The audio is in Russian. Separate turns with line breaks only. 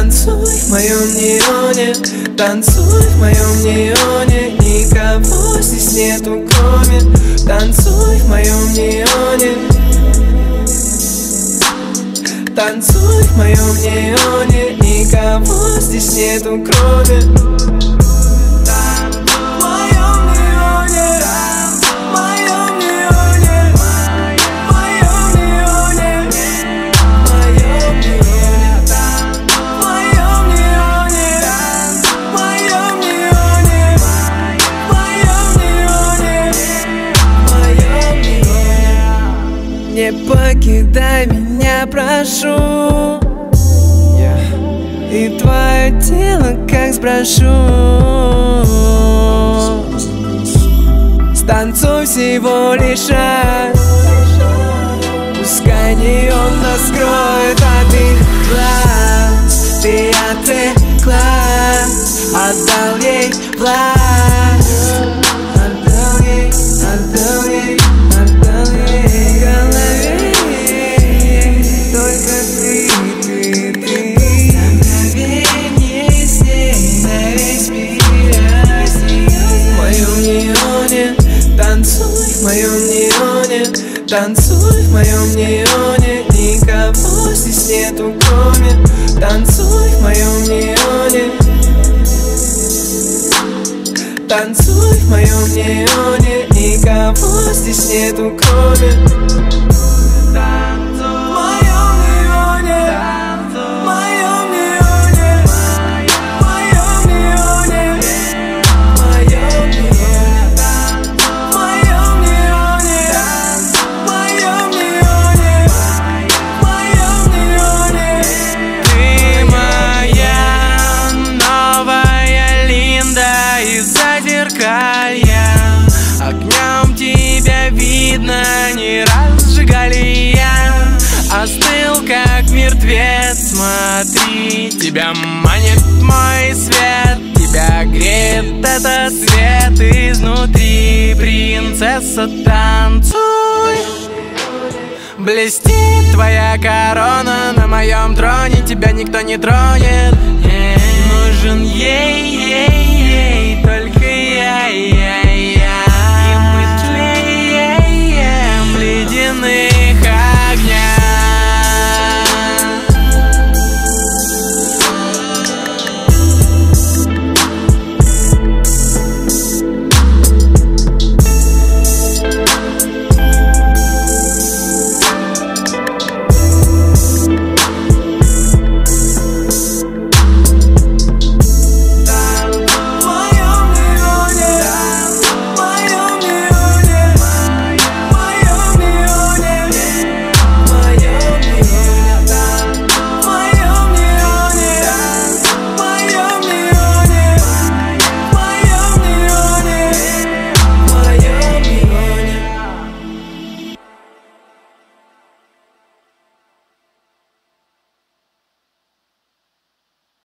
Танцуй в моем неоне, танцуй в моем неоне. Никого здесь нету кроме. Танцуй в моем неоне. Танцуй в моем неоне. Никого здесь нету кроме. Не покидай меня, прошу. И твое тело как спрошу. Станцуй всего лишь раз. Пускай неон нас скроет от их глаз. Ты отвлекла, отдал ей власть. Отдал ей, отдал ей, отдал ей. Только ты. Мгновение с ней на весь мир. В моем неоне, танцуй в моем неоне. Танцуй в моем неоне. Никого здесь нету кроме. Танцуй в моем неоне. Танцуй в моем неоне. Никого здесь нету кроме. Огнем тебя видно, не разжигали я. Остыл как мертвец, смотри. Тебя манит мой свет, тебя греет этот свет изнутри. Принцесса, танцуй. Блестит твоя корона на моем троне, тебя никто не тронет. Нужен ей